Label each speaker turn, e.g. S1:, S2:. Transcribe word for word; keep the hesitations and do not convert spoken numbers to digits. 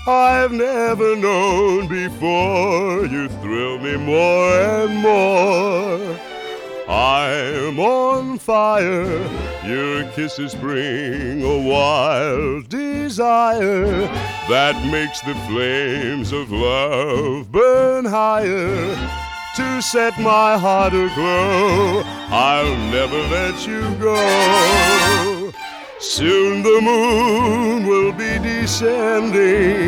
S1: I've never known before. You thrill me more and more. I'm on fire. Your kisses bring a wild desire that makes the flames of love burn higher. To set my heart aglow, I'll never let you go. Soon the moon will be descending.